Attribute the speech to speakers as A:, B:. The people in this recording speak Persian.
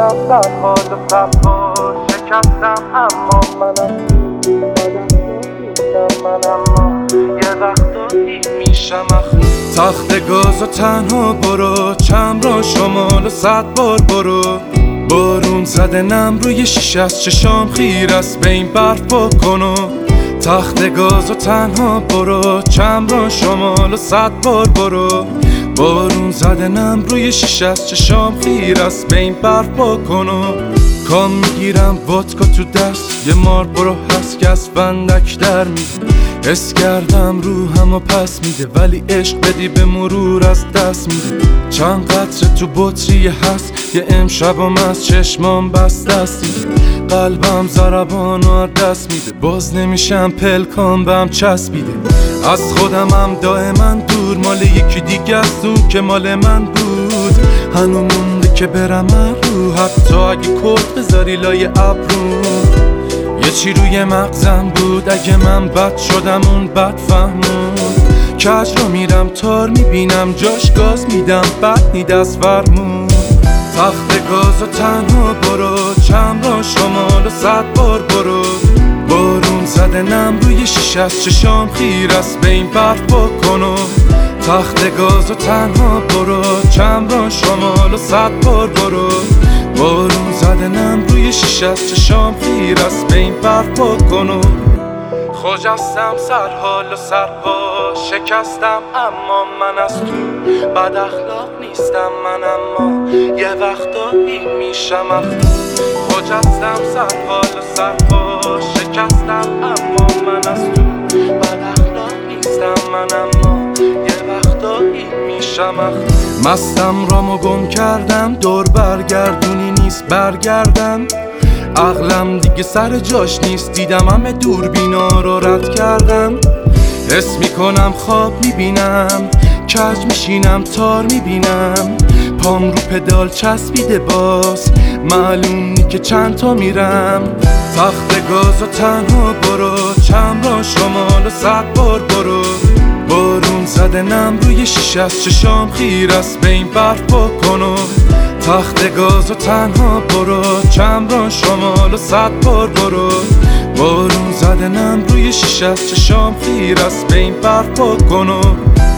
A: هستم در حال صفا شکستم اما منم یه وقتایی میشم تخت گاز و تنها برو چم را شمال و 100 بار برو بارون زده نم روی شیشه از چشام خیر است به این برف بکنو تخت گاز و تنها برو چم را شمال و 100 بار برو بارون زده نم روی شیشه از چشام خیر است به این برف بکنو کام میگیرم ودکا تو دست یه مار برو هست که از فندک در میده حس کردم روحم و پس میده ولی عشق بدی به مرور از دست میده چند قطره تو بطری هست یه امشبم از چشمام بست دستی قلبم ضربان و دست میده باز نمیشم پلکام بهم چسبیده از خودمم دائما دور مال یکی دیگه است اون که مال من بود هنو مونده که برم رو حتی اگه کت بذاری لای ابرو یه چی روی مغزم بود اگه من بد شدم اون بد فهمون کج رو میرم تار میبینم جاش گاز میدم بد نی دست فرمون تخت گاز و تنها برو چم را شمال و 100 بار برو بارون زده نم روی شیشه از چشام خیر است به این برف بکنو تخت گاز و تنها برو چم را شمال و 100 بار برو بارون زده نم روی شیشه از چشام خیر است به این برف بکنو خجستم سرحال و سرپا شکستم اما من از تو بد اخلاق نیستم من اما یه وقتایی میشم خجستم سرحال و سرپا شکستم اما من از تو بد اخلاق نیستم من اما یه وقتایی میشم مستم رامو گم کردم دور برگردونی نیست برگردم عقلم دیگه سر جاش نیست دیدم همه دوربینا رو رد کردم حس میکنم خواب میبینم کج میشینم تار میبینم پام رو پدال چسبیده باز معلوم نی که چند تا میرم تخت گاز و تنها برو چم را شمال و 100 بار برو بارون زده نم روی شیشه از چشام خیر است به این برف بکنو تخت گاز و تنها برو چم را شمال و 100 بار برو بارون زده نم روی شیشه از چشام خیر است به این برف بکنو